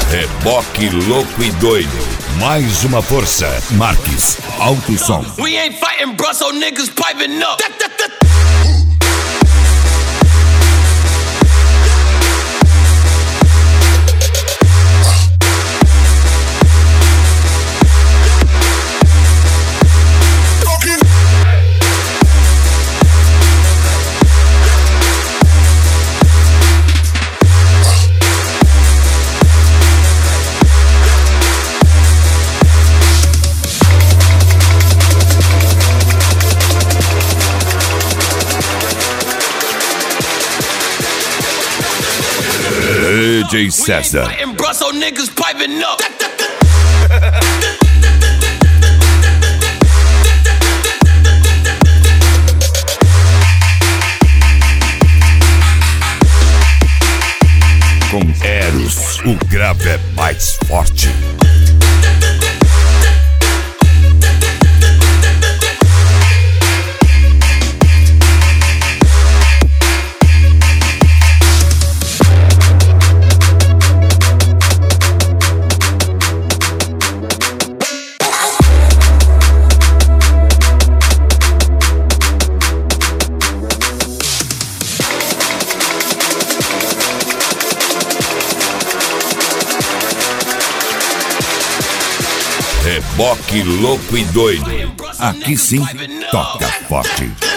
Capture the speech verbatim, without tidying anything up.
Reboque louco e doido. Mais uma força. Marques, alto som. We ain't fighting, bro, so niggas piping up. That, that, that. D J César. Com Eros, o grave é mais forte. Reboque louco e doido. Aqui sim, toca forte.